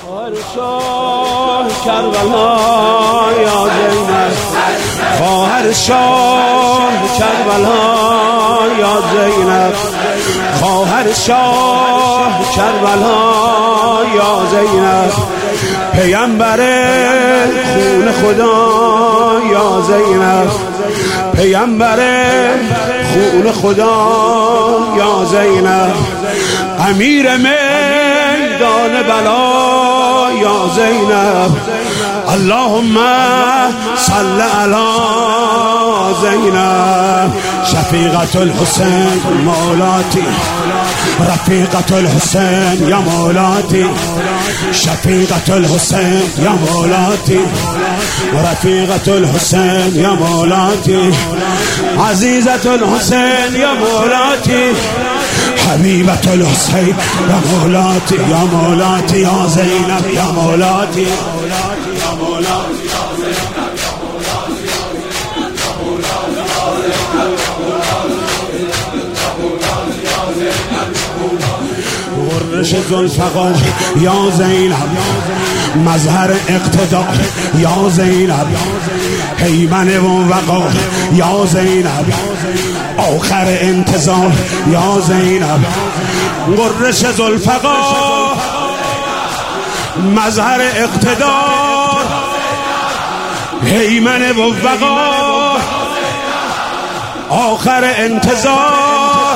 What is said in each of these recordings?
شاه کربلا یا زینب، خواهر شاه کربلا یا زینب، خواهر شاه کربلا یا زینب، پیامبر خون خدا یا زینب، پیامبر خون خدا یا زینب، امیر میدان بلا یا زینب، اللهم صل علی زینب، شفیقة الحسین مولاتی، رفیقة الحسین یا مولاتی، شفیقة الحسین یا مولاتی، رفیقة الحسین یا مولاتی، عزیزة الحسین یا مولاتی، حبیبة الحسین یا مولاتی، یا مولاتی یا زینب یا مولاتی، یا مولاتی غرش ذوالفقار یا زینب، مظهر اقتدار یا زینب، هیمن و وقار یا زینب، آخر انتظار یا زینب، غرش ذوالفقار مظهر اقتدار، هیمن و وقار، آخر انتظار،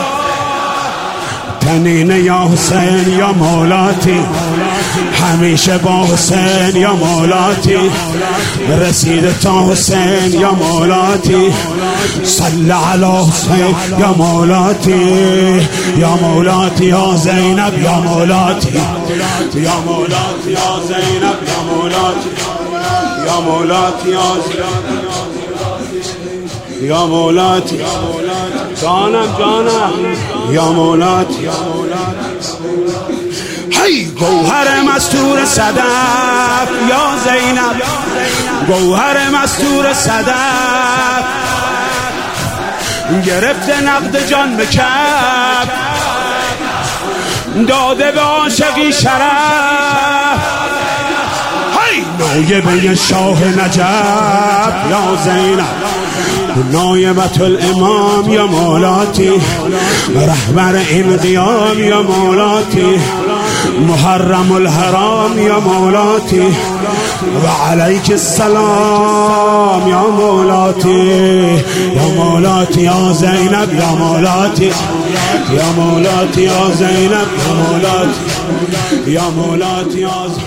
تنین یا حسین یا مولاتی، همیشه با حسین یا مولاتی، رسید تا حسین یا مولاتی، صل علی حسین یا مولاتی، یا مولاتی یا زینب یا مولاتی، یا مولاتی یا زینب یا مولاتی، یا مولاتی یا زینب یا مولاتی، جانم جانم یا مولاتی، هی گوهر مستور صدف یا زینب، گوهر مستور صدف، گرفته نقد جان به کف، داده به عاشقی شرف، هی نایبه شاه نجف یا زینب، نایبة الامام یا مولاتی، رهبر این قیام یا مولاتی، محرم الحرام یا مولاتی، و علیک السلام یا مولاتی، یا مولاتی یا زینب یا مولاتی، یا مولاتی یا زینب یا مولاتی، یا مولاتی یا